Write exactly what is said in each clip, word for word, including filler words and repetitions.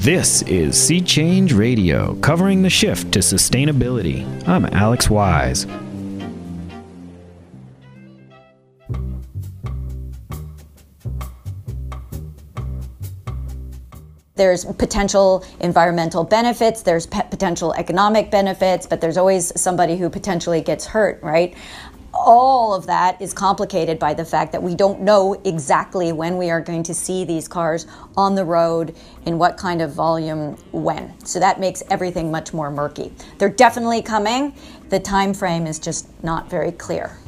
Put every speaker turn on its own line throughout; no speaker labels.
This is Sea Change Radio, covering the shift to sustainability. I'm Alex Wise.
There's potential environmental benefits, there's pe- potential economic benefits, but there's always somebody who potentially gets hurt, right? All of that is complicated by the fact that we don't know exactly when we are going to see these cars on the road, in what kind of volume, when. So that makes everything much more murky. They're definitely coming. The time frame is just not very clear.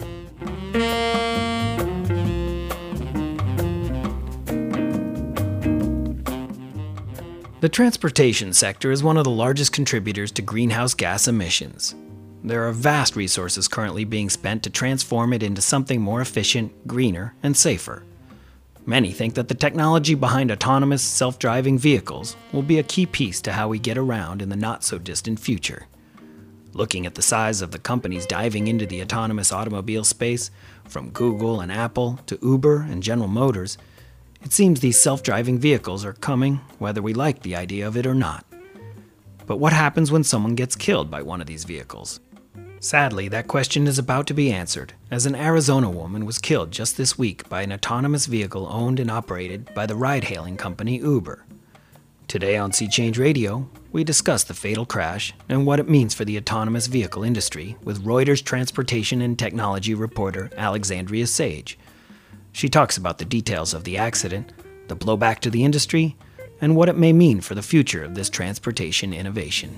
The transportation sector is one of the largest contributors to greenhouse gas emissions. There are vast resources currently being spent to transform it into something more efficient, greener, and safer. Many think that the technology behind autonomous, self-driving vehicles will be a key piece to how we get around in the not-so-distant future. Looking at the size of the companies diving into the autonomous automobile space, from Google and Apple to Uber and General Motors, it seems these self-driving vehicles are coming whether we like the idea of it or not. But what happens when someone gets killed by one of these vehicles? Sadly, that question is about to be answered, as an Arizona woman was killed just this week by an autonomous vehicle owned and operated by the ride-hailing company Uber. Today on Sea Change Radio, we discuss the fatal crash and what it means for the autonomous vehicle industry with Reuters transportation and technology reporter Alexandria Sage. She talks about the details of the accident, the blowback to the industry, and what it may mean for the future of this transportation innovation.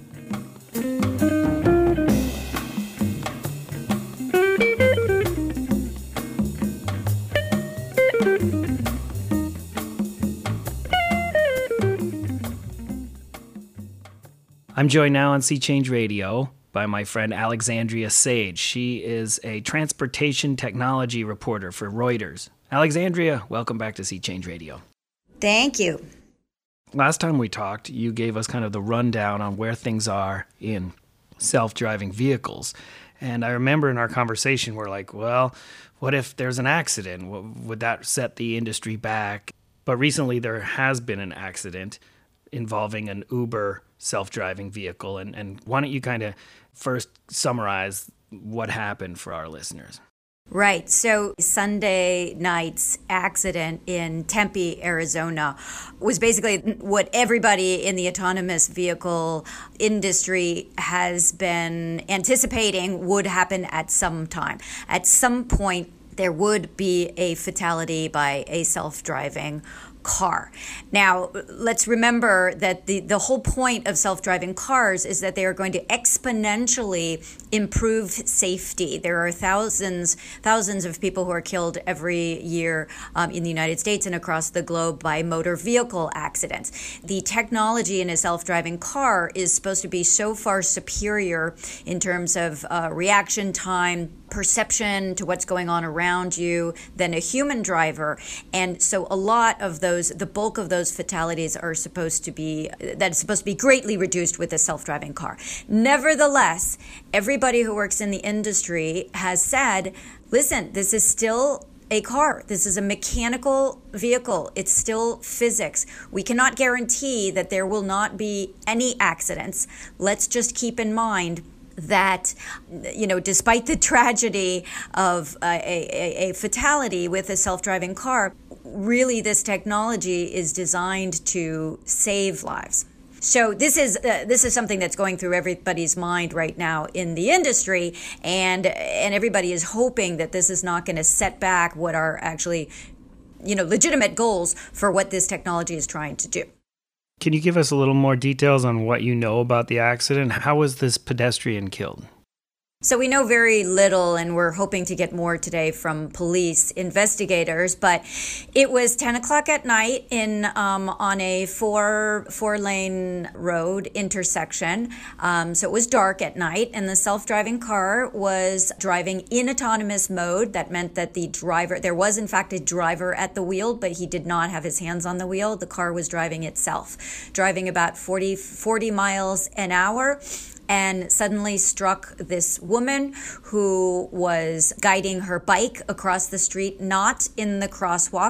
I'm joined now on Sea Change Radio by my friend Alexandria Sage. She is a transportation technology reporter for Reuters. Alexandria, welcome back to Sea Change Radio.
Thank you.
Last time we talked, you gave us kind of the rundown on where things are in self-driving vehicles. And I remember in our conversation, we're like, well, what if there's an accident? Would that set the industry back? But recently there has been an accident involving an Uber self-driving vehicle. And, and why don't you kind of first summarize what happened for our listeners?
Right. So Sunday night's accident in Tempe, Arizona, was basically what everybody in the autonomous vehicle industry has been anticipating would happen at some time. At some point, there would be a fatality by a self-driving car. Now, let's remember that the, the whole point of self-driving cars is that they are going to exponentially improve safety. There are thousands, thousands of people who are killed every year um, in the United States and across the globe by motor vehicle accidents. The technology in a self-driving car is supposed to be so far superior in terms of uh, reaction time, perception to what's going on around you than a human driver. And so a lot of those, the bulk of those fatalities are supposed to be, that is supposed to be greatly reduced with a self-driving car. Nevertheless, everybody who works in the industry has said, listen, this is still a car. This is a mechanical vehicle. It's still physics. We cannot guarantee that there will not be any accidents. Let's just keep in mind that, you know, despite the tragedy of uh, a, a, a fatality with a self-driving car, really this technology is designed to save lives. So this is uh, this is something that's going through everybody's mind right now in the industry, and and everybody is hoping that this is not going to set back what are actually, you know, legitimate goals for what this technology is trying to do.
Can you give us a little more details on what you know about the accident? How was this pedestrian killed?
So we know very little, and we're hoping to get more today from police investigators. But it was ten o'clock at night in um, on a four four lane road intersection. Um, so it was dark at night, and the self-driving car was driving in autonomous mode. That meant that the driver, there was in fact a driver at the wheel, but he did not have his hands on the wheel. The car was driving itself, driving about forty, forty miles an hour. And suddenly struck this woman who was guiding her bike across the street, not in the crosswalk,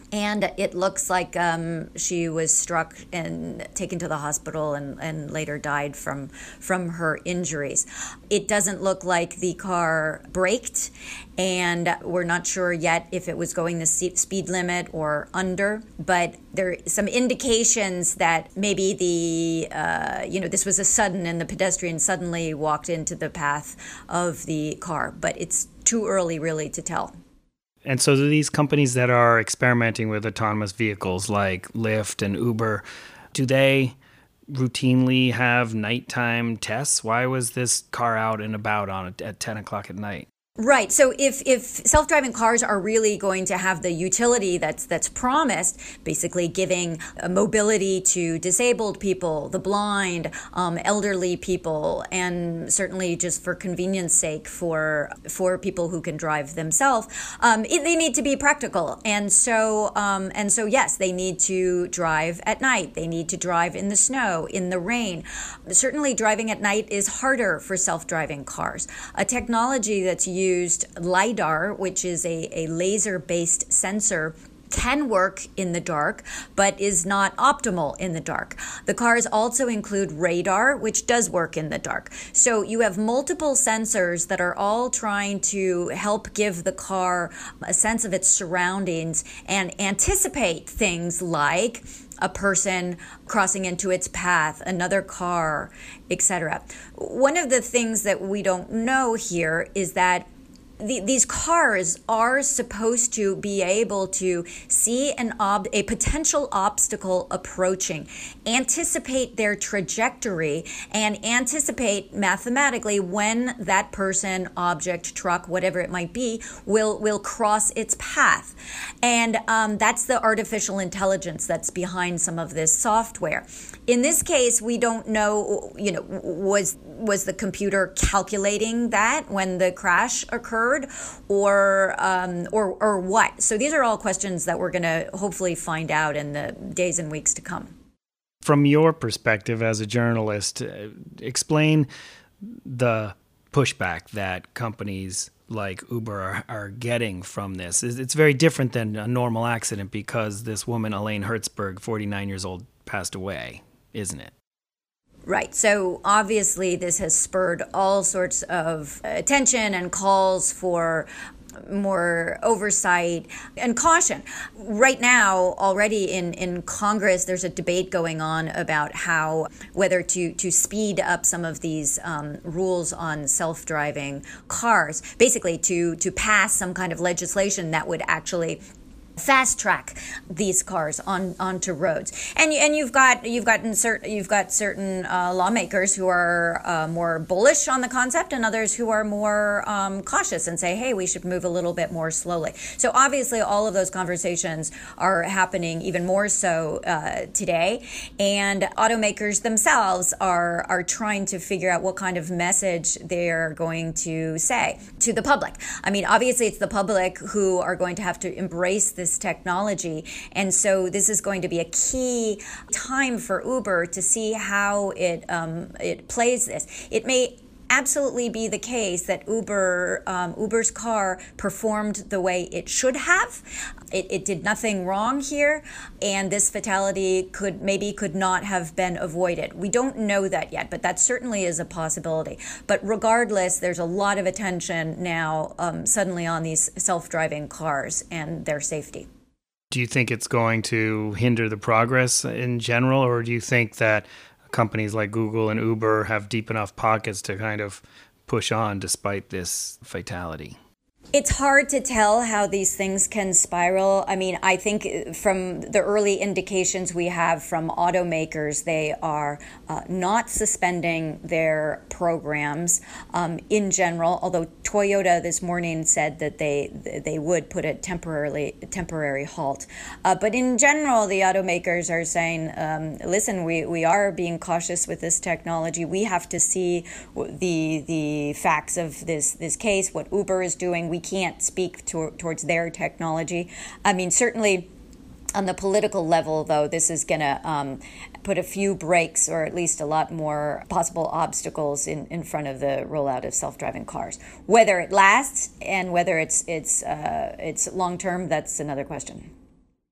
And it looks like um, she was struck and taken to the hospital and, and later died from, from her injuries. It doesn't look like the car braked, and we're not sure yet if it was going the speed limit or under, but there are some indications that maybe the, uh, you know, this was a sudden and the pedestrian suddenly walked into the path of the car, but it's too early really to tell.
And so do these companies that are experimenting with autonomous vehicles like Lyft and Uber, do they routinely have nighttime tests? Why was this car out and about on at ten o'clock at night?
Right. So if, if self-driving cars are really going to have the utility that's that's promised, basically giving mobility to disabled people, the blind, um, elderly people, and certainly just for convenience sake for for people who can drive themselves, um, it, they need to be practical. And so um, and so yes, they need to drive at night. They need to drive in the snow, in the rain. Certainly, driving at night is harder for self-driving cars. A technology that's used used LiDAR, which is a, a laser-based sensor, can work in the dark, but is not optimal in the dark. The cars also include radar, which does work in the dark. So you have multiple sensors that are all trying to help give the car a sense of its surroundings and anticipate things like a person crossing into its path, another car, et cetera. One of the things that we don't know here is that The, these cars are supposed to be able to see an ob- a potential obstacle approaching, anticipate their trajectory, and anticipate mathematically when that person, object, truck, whatever it might be, will will cross its path. And um, that's the artificial intelligence that's behind some of this software. In this case, we don't know, you know, was was the computer calculating that when the crash occurred? Or, um, or or what? So these are all questions that we're going to hopefully find out in the days and weeks to come.
From your perspective as a journalist, uh, explain the pushback that companies like Uber are, are getting from this. It's very different than a normal accident because this woman, Elaine Hertzberg, forty-nine years old, passed away, isn't it?
Right. So obviously this has spurred all sorts of attention and calls for more oversight and caution. Right now, already in, in Congress, there's a debate going on about how whether to, to speed up some of these um, rules on self-driving cars, basically to, to pass some kind of legislation that would actually fast track these cars on onto roads, and and you've got you've got insert you've got certain uh, lawmakers who are uh, more bullish on the concept, and others who are more um, cautious and say, hey, we should move a little bit more slowly. So obviously, all of those conversations are happening even more so uh, today, and automakers themselves are are trying to figure out what kind of message they're going to say to the public. I mean, obviously, it's the public who are going to have to embrace this technology. And so this is going to be a key time for Uber to see how it um, it plays this. It may absolutely be the case that Uber um, Uber's car performed the way it should have. It, it did nothing wrong here, and this fatality could maybe could not have been avoided. We don't know that yet, but that certainly is a possibility. But regardless, there's a lot of attention now um, suddenly on these self-driving cars and their safety.
Do you think it's going to hinder the progress in general, or do you think that companies like Google and Uber have deep enough pockets to kind of push on despite this fatality?
It's hard to tell how these things can spiral. I mean, I think from the early indications we have from automakers, they are uh, not suspending their programs um, in general, although Toyota this morning said that they they would put a temporarily temporary halt. Uh, but in general, the automakers are saying, um, listen, we, we are being cautious with this technology. We have to see the the facts of this, this case, what Uber is doing. We can't speak to, towards their technology. I mean, certainly on the political level, though, this is going to um, put a few brakes or at least a lot more possible obstacles in, in front of the rollout of self-driving cars. Whether it lasts and whether it's it's uh, it's long-term, that's another question.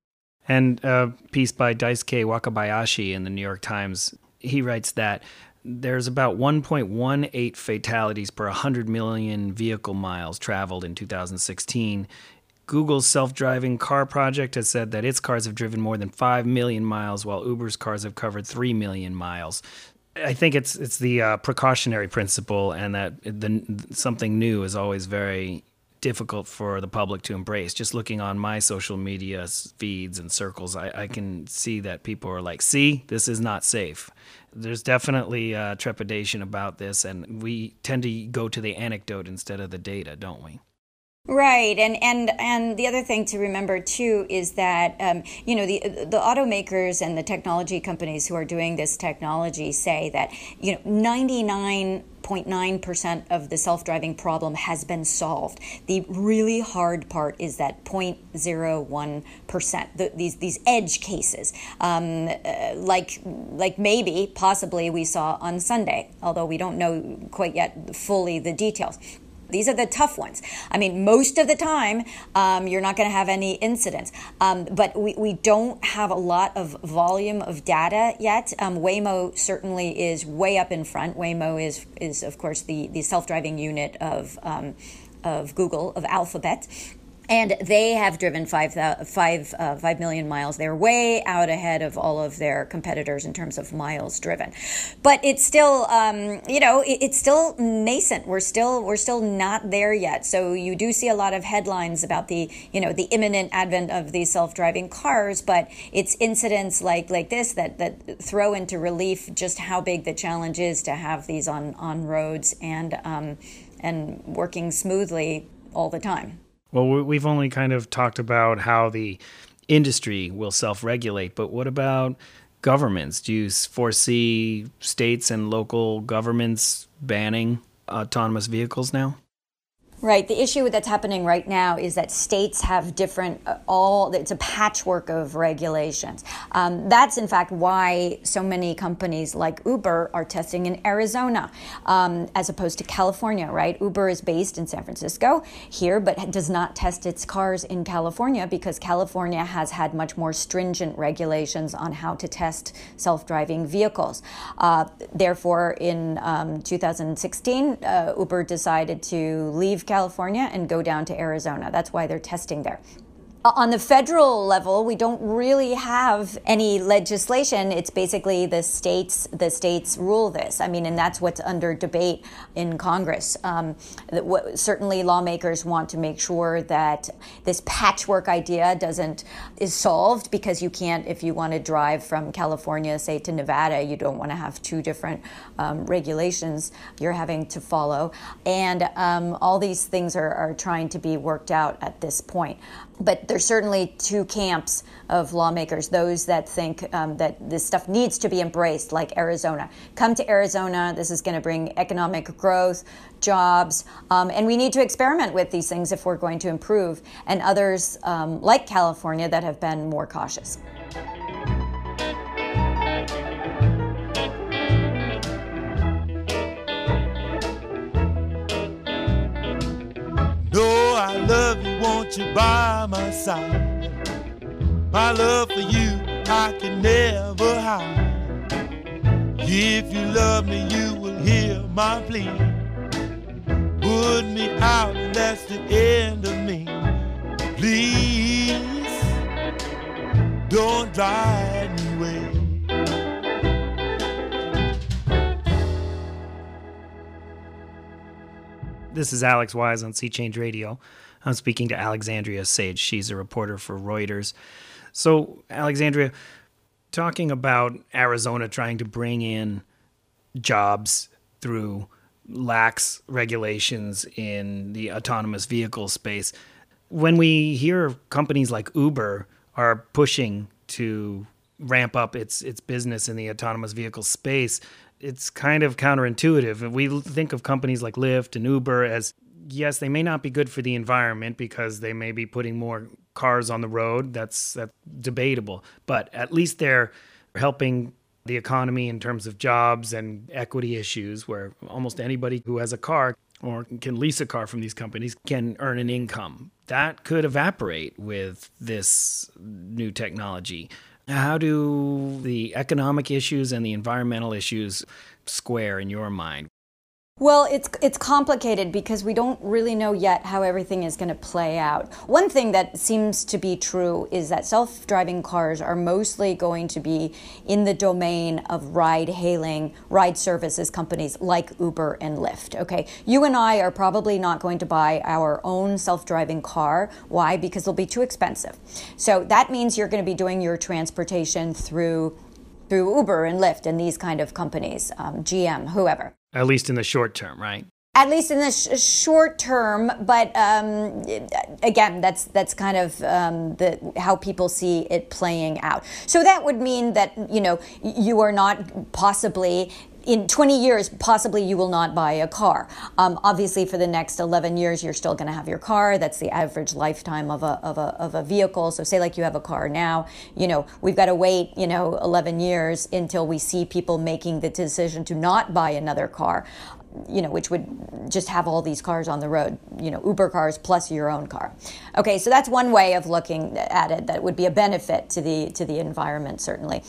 And a piece by Daisuke Wakabayashi in the New York Times, he writes that there's about one point one eight fatalities per one hundred million vehicle miles traveled in two thousand sixteen. Google's self-driving car project has said that its cars have driven more than five million miles, while Uber's cars have covered three million miles. I think it's it's the uh, precautionary principle, and that the, something new is always very difficult for the public to embrace. Just looking on my social media feeds and circles, I, I can see that people are like, see, this is not safe. There's definitely uh, trepidation about this, and we tend to go to the anecdote instead of the data, don't we?
Right, and and and the other thing to remember too is that um, you know the the automakers and the technology companies who are doing this technology say that you know ninety-nine point nine percent of the self-driving problem has been solved. The really hard part is that zero point zero one percent, the, these these edge cases, um, uh, like like maybe possibly we saw on Sunday, although we don't know quite yet fully the details. These are the tough ones. I mean, most of the time, um, you're not going to have any incidents. Um, but we, we don't have a lot of volume of data yet. Um, Waymo certainly is way up in front. Waymo is, is of course, the, the self-driving unit of um, of Google, of Alphabet. And they have driven five, uh, five, uh, five million miles. They're way out ahead of all of their competitors in terms of miles driven. But it's still, um, you know, it, it's still nascent. We're still, we're still not there yet. So you do see a lot of headlines about the, you know, the imminent advent of these self-driving cars. But it's incidents like like this that that throw into relief just how big the challenge is to have these on on roads and um, and working smoothly all the time.
Well, we've only kind of talked about how the industry will self-regulate, but what about governments? Do you foresee states and local governments banning autonomous vehicles now?
Right. The issue that's happening right now is that states have different, uh, all, it's a patchwork of regulations. Um, that's, in fact, why so many companies like Uber are testing in Arizona um, as opposed to California, right? Uber is based in San Francisco here, but does not test its cars in California because California has had much more stringent regulations on how to test self-driving vehicles. Uh, therefore, in um, two thousand sixteen, uh, Uber decided to leave California and go down to Arizona. That's why they're testing there. On the federal level, we don't really have any legislation. It's basically the states, the states rule this. I mean, and that's what's under debate in Congress. Um, what, certainly lawmakers want to make sure that this patchwork idea doesn't, is solved because you can't, if you want to drive from California, say to Nevada, you don't want to have two different um, regulations you're having to follow. And um, all these things are, are trying to be worked out at this point. But there's certainly two camps of lawmakers, those that think um, that this stuff needs to be embraced, like Arizona. Come to Arizona. This is going to bring economic growth, jobs, um, and we need to experiment with these things if we're going to improve. And others, um, like California, that have been more cautious.
No, I love you, won't you by my side? My love for you, I can never hide. If you love me, you will hear my plea. Put me out, and that's the end of me. Please, don't drive me away.
This is Alex Wise on Sea Change Radio. I'm speaking to Alexandria Sage. She's a reporter for Reuters. So, Alexandria, talking about Arizona trying to bring in jobs through lax regulations in the autonomous vehicle space, when we hear companies like Uber are pushing to ramp up its its business in the autonomous vehicle space, it's kind of counterintuitive. We think of companies like Lyft and Uber as, yes, they may not be good for the environment because they may be putting more cars on the road. That's, that's debatable. But at least they're helping the economy in terms of jobs and equity issues where almost anybody who has a car or can lease a car from these companies can earn an income. That could evaporate with this new technology. How do the economic issues and the environmental issues square in your mind?
Well, it's it's complicated because we don't really know yet how everything is going to play out. One thing that seems to be true is that self-driving cars are mostly going to be in the domain of ride-hailing, ride services companies like Uber and Lyft. Okay, you and I are probably not going to buy our own self-driving car. Why? Because it'll be too expensive. So that means you're going to be doing your transportation through through Uber and Lyft and these kind of companies, um, G M, whoever.
At least in the short term, right?
At least in the sh- short term, but um, again, that's that's kind of um, the how people see it playing out. So that would mean that, you know, you are not possibly, in twenty years, possibly you will not buy a car. Um, obviously, for the next eleven years, you're still going to have your car. That's the average lifetime of a of a of a vehicle. So, say like you have a car now, you know, we've got to wait, you know, eleven years until we see people making the decision to not buy another car, you know, which would just have all these cars on the road, you know, Uber cars plus your own car. Okay, so that's one way of looking at it that would be a benefit to the to the environment, certainly.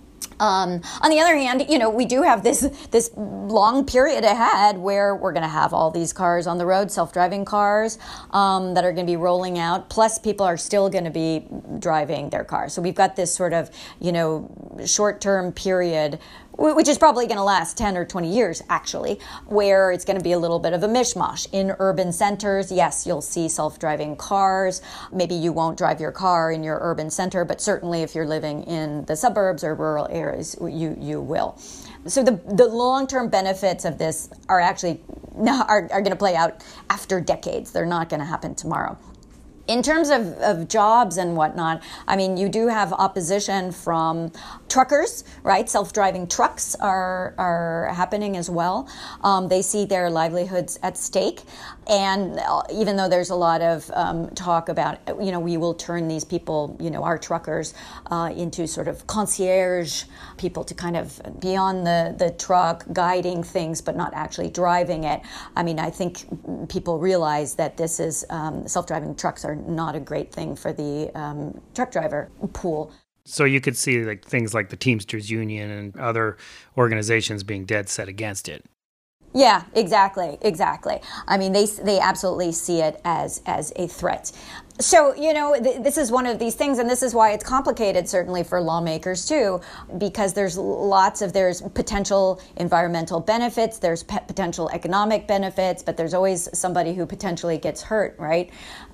Um, on the other hand, you know, we do have this this long period ahead where we're going to have all these cars on the road, self-driving cars um, that are going to be rolling out. Plus, people are still going to be driving their cars. So we've got this sort of, you know, short-term period, which is probably going to last ten or twenty years, actually, where it's going to be a little bit of a mishmash. In urban centers, yes, you'll see self-driving cars. Maybe you won't drive your car in your urban center, but certainly if you're living in the suburbs or rural areas, you, you will. So the the long-term benefits of this are actually are, are going to play out after decades. They're not going to happen tomorrow. In terms of, of jobs and whatnot, I mean, you do have opposition from truckers, right? Self-driving trucks are are happening as well. Um, they see their livelihoods at stake. And even though there's a lot of um, talk about, you know, we will turn these people, you know, our truckers, uh, into sort of concierge people to kind of be on the, the truck, guiding things, but not actually driving it. I mean, I think people realize that this is, um, self-driving trucks are not a great thing for the um, truck driver pool.
So you could see like things like the Teamsters Union and other organizations being dead set against it.
Yeah, exactly, exactly. I mean, they they absolutely see it as as a threat. So, you know, th- this is one of these things, and this is why it's complicated, certainly for lawmakers too, because there's lots of, there's potential environmental benefits, there's pe- potential economic benefits, but there's always somebody who potentially gets hurt, right?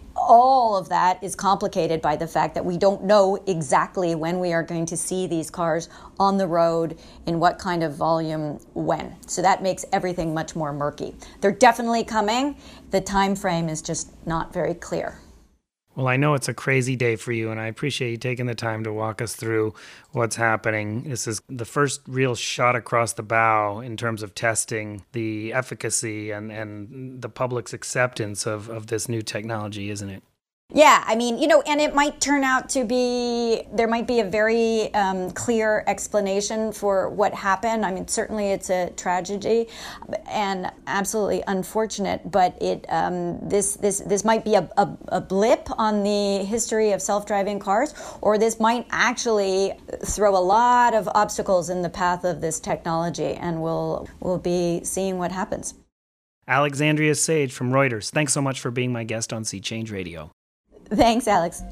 All of that is complicated by the fact that we don't know exactly when we are going to see these cars on the road, in what kind of volume, when. So that makes everything much more murky. They're definitely coming. The time frame is just not very clear.
Well, I know it's a crazy day for you, and I appreciate you taking the time to walk us through what's happening. This is the first real shot across the bow in terms of testing the efficacy and, and the public's acceptance of, of this new technology, isn't it?
Yeah, I mean, you know, and it might turn out to be, there might be a very um, clear explanation for what happened. I mean, certainly it's a tragedy and absolutely unfortunate, but it um, this this this might be a, a, a blip on the history of self-driving cars, or this might actually throw a lot of obstacles in the path of this technology, and we'll we'll be seeing what happens.
Alexandria Sage from Reuters, thanks so much for being my guest on Sea Change Radio.
Thanks, Alex.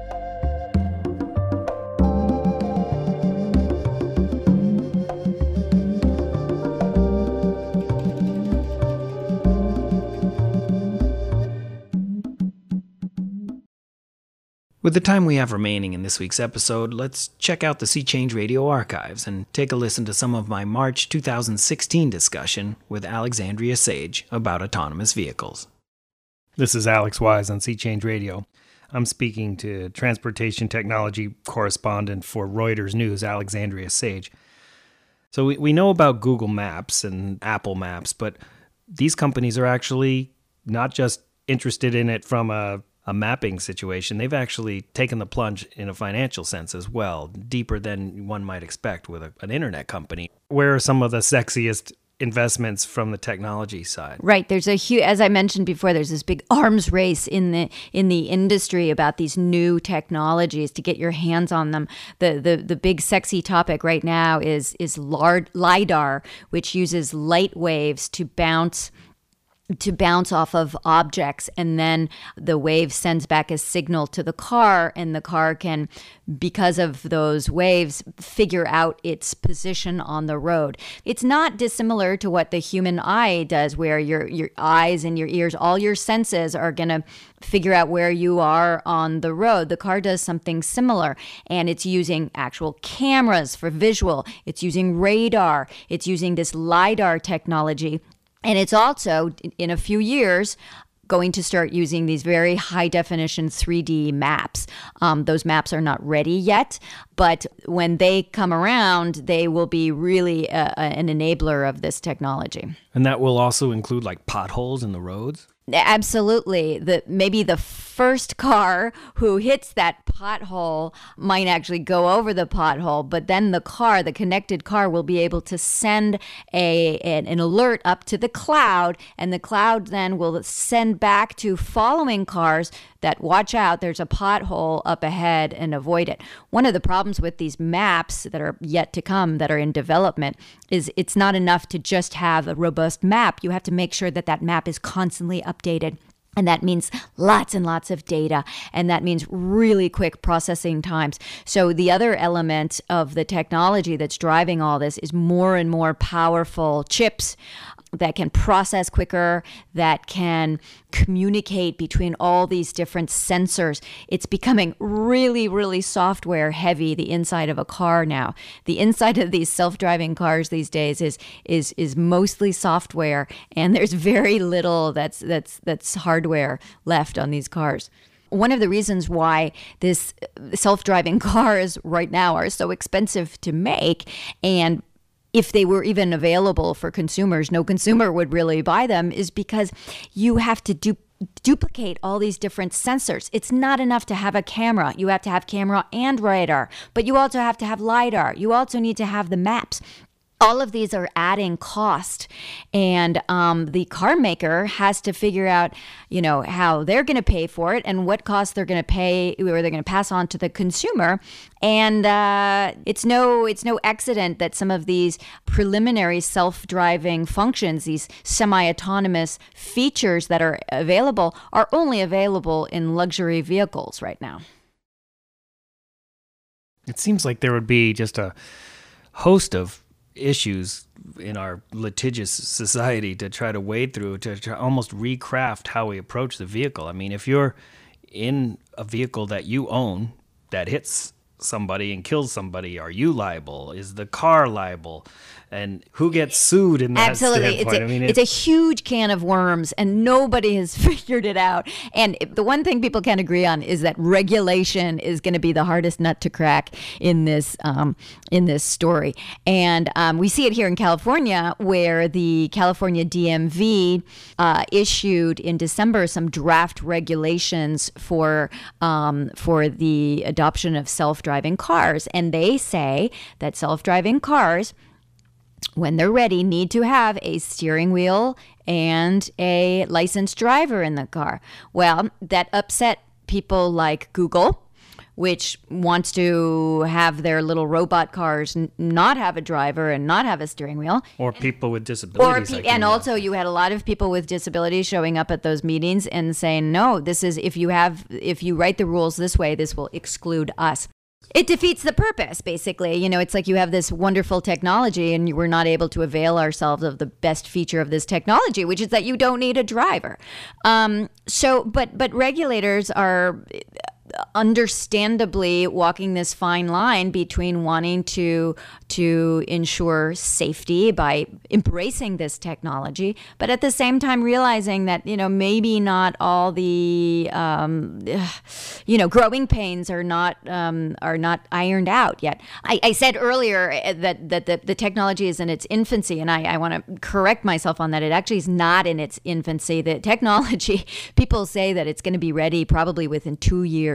With the time we have remaining in this week's episode, let's check out the Sea Change Radio archives and take a listen to some of my March two thousand sixteen discussion with Alexandria Sage about autonomous vehicles. This is Alex Wise on Sea Change Radio. I'm speaking to transportation technology correspondent for Reuters News, Alexandria Sage. So we, we know about Google Maps and Apple Maps, but these companies are actually not just interested in it from a, a mapping situation. They've actually taken the plunge in a financial sense as well, deeper than one might expect with a, an internet company. Where are some of the sexiest investments from the technology side.
Right. There's a huge, as I mentioned before, there's this big arms race in the in the industry about these new technologies to get your hands on them. The the the big sexy topic right now is is lard, LiDAR, which uses light waves to bounce to bounce off of objects, and then the wave sends back a signal to the car, and the car can, because of those waves, figure out its position on the road. It's not dissimilar to what the human eye does, where your your eyes and your ears, all your senses are going to figure out where you are on the road. The car does something similar, and it's using actual cameras for visual. It's using radar. It's using this LiDAR technology. And it's also, in a few years, going to start using these very high definition three D maps. Um, those maps are not ready yet, but when they come around, they will be really a, a, an enabler of this technology.
And that will also include like potholes in the roads?
Absolutely. The maybe the first car who hits that pothole might actually go over the pothole, but then the car, the connected car, will be able to send a an, an alert up to the cloud, and the cloud then will send back to following cars that watch out, there's a pothole up ahead, and avoid it. One of the problems with these maps that are yet to come, that are in development, is it's not enough to just have a robust map. You have to make sure that that map is constantly updated. And that means lots and lots of data, and that means really quick processing times. So the other element of the technology that's driving all this is more and more powerful chips that can process quicker, that can communicate between all these different sensors. It's becoming really, really software heavy, the inside of a car now. The inside of these self-driving cars these days is is is mostly software, and there's very little that's that's that's hardware left on these cars. One of the reasons why this self-driving cars right now are so expensive to make, and if they were even available for consumers, no consumer would really buy them, is because you have to du- duplicate all these different sensors. It's not enough to have a camera. You have to have camera and radar, but you also have to have LiDAR. You also need to have the maps. All of these are adding cost, and um, the car maker has to figure out, you know, how they're going to pay for it and what costs they're going to pay, or they're going to pass on to the consumer. And uh, it's no, it's no accident that some of these preliminary self-driving functions, these semi-autonomous features that are available, are only available in luxury vehicles right now.
It seems like there would be just a host of issues in our litigious society to try to wade through, to try almost recraft how we approach the vehicle. I mean, if you're in a vehicle that you own that hits somebody and kills somebody, are you liable? Is the car liable? And who gets sued in that
Absolutely.
standpoint?
It's a,
I mean,
it's a huge can of worms, and nobody has figured it out. And the one thing people can agree on is that regulation is going to be the hardest nut to crack in this um, in this story. And um, we see it here in California, where the California D M V uh, issued in December some draft regulations for um, for the adoption of self-driving cars. And they say that self-driving cars, when they're ready, need to have a steering wheel and a licensed driver in the car. Well, that upset people like Google, which wants to have their little robot cars n- not have a driver and not have a steering wheel.
Or people with disabilities.
Or
like
pe- and
you.
also you had a lot of people with disabilities showing up at those meetings and saying, no, this is, if you have, if you write the rules this way, this will exclude us. It defeats the purpose, basically. You know, it's like you have this wonderful technology and we're not able to avail ourselves of the best feature of this technology, which is that you don't need a driver. Um, so, but but regulators are understandably walking this fine line between wanting to to ensure safety by embracing this technology, but at the same time realizing that, you know, maybe not all the um, you know growing pains are not um, are not ironed out yet. I, I said earlier that that the, the technology is in its infancy, and I, I want to correct myself on that. It actually is not in its infancy. The technology, people say that it's going to be ready probably within two years.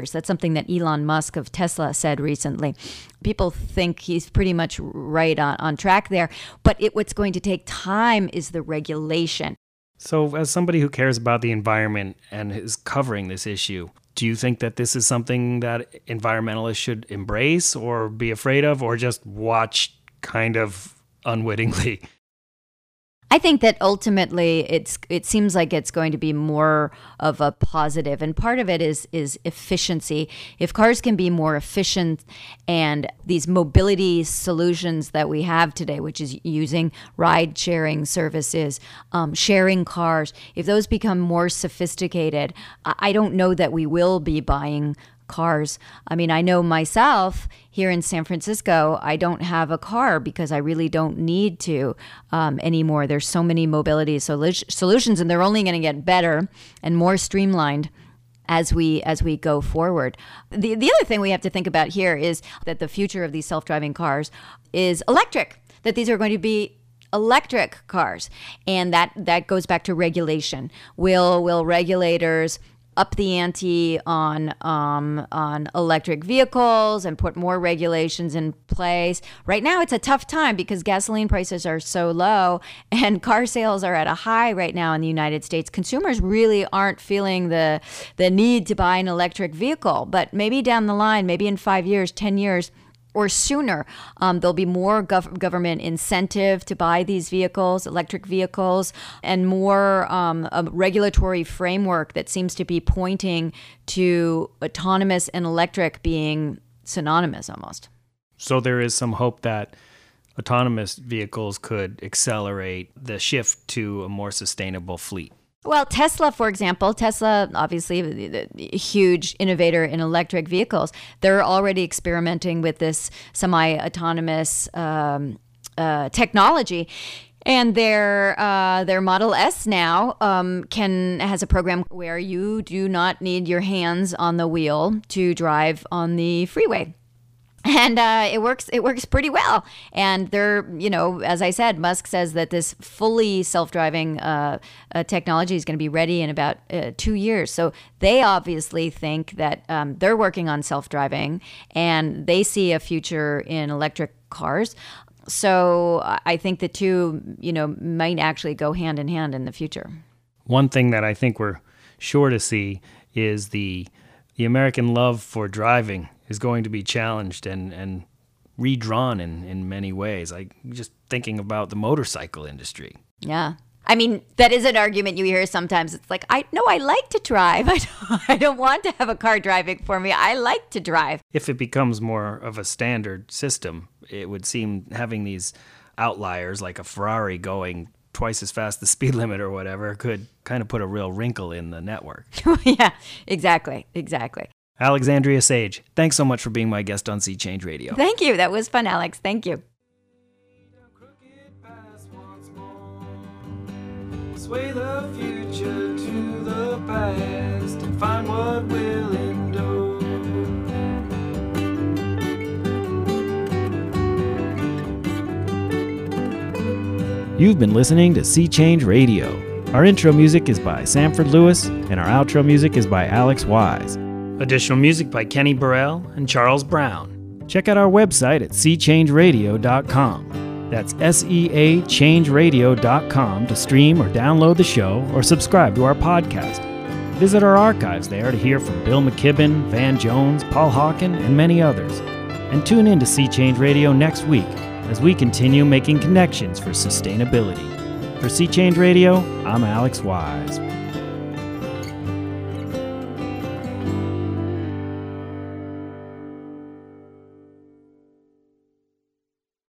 years. That's something that Elon Musk of Tesla said recently. People think he's pretty much right on, on track there, but it, what's going to take time is the regulation.
So as somebody who cares about the environment and is covering this issue, do you think that this is something that environmentalists should embrace or be afraid of, or just watch kind of unwittingly?
I think that ultimately it's it seems like it's going to be more of a positive, and part of it is is efficiency. If cars can be more efficient, and these mobility solutions that we have today, which is using ride sharing services, um, sharing cars, if those become more sophisticated, I don't know that we will be buying cars. I mean, I know myself here in San Francisco, I don't have a car because I really don't need to um, anymore. There's so many mobility solu- solutions, and they're only going to get better and more streamlined as we as we go forward. The the other thing we have to think about here is that the future of these self-driving cars is electric, that these are going to be electric cars. And that, that goes back to regulation. Will will regulators up the ante on um, on electric vehicles and put more regulations in place? Right now, it's a tough time because gasoline prices are so low and car sales are at a high right now in the United States. Consumers really aren't feeling the the need to buy an electric vehicle, but maybe down the line, maybe in five years, ten years, or sooner, um, there'll be more gov- government incentive to buy these vehicles, electric vehicles, and more um, a regulatory framework that seems to be pointing to autonomous and electric being synonymous almost.
So there is some hope that autonomous vehicles could accelerate the shift to a more sustainable fleet.
Well, Tesla, for example, Tesla, obviously a huge innovator in electric vehicles. They're already experimenting with this semi-autonomous um, uh, technology. And their uh, their Model S now um, can has a program where you do not need your hands on the wheel to drive on the freeway. And uh, it works. It works pretty well. And they're, you know, as I said, Musk says that this fully self-driving uh, uh, technology is going to be ready in about uh, two years. So they obviously think that um, they're working on self-driving, and they see a future in electric cars. So I think the two, you know, might actually go hand in hand in the future.
One thing that I think we're sure to see is the the American love for driving is going to be challenged and, and redrawn in, in many ways. Like just thinking about the motorcycle industry.
Yeah. I mean, that is an argument you hear sometimes. It's like, I no, I like to drive. I don't, I don't want to have a car driving for me. I like to drive.
If it becomes more of a standard system, it would seem having these outliers like a Ferrari going twice as fast the speed limit or whatever could kind of put a real wrinkle in the network.
Yeah, exactly. Exactly.
Alexandria Sage, thanks so much for being my guest on Sea Change Radio.
Thank you. That was fun, Alex. Thank you.
Sway the future to the past and find what will endure.
You've been listening to Sea Change Radio. Our intro music is by Sanford Lewis, and our outro music is by Alex Wise. Additional music by Kenny Burrell and Charles Brown. Check out our website at sea change radio dot com. That's S E A change radio dot com to stream or download the show or subscribe to our podcast. Visit our archives there to hear from Bill McKibben, Van Jones, Paul Hawken, and many others. And tune in to Sea Change Radio next week as we continue making connections for sustainability. For Sea Change Radio, I'm Alex Wise.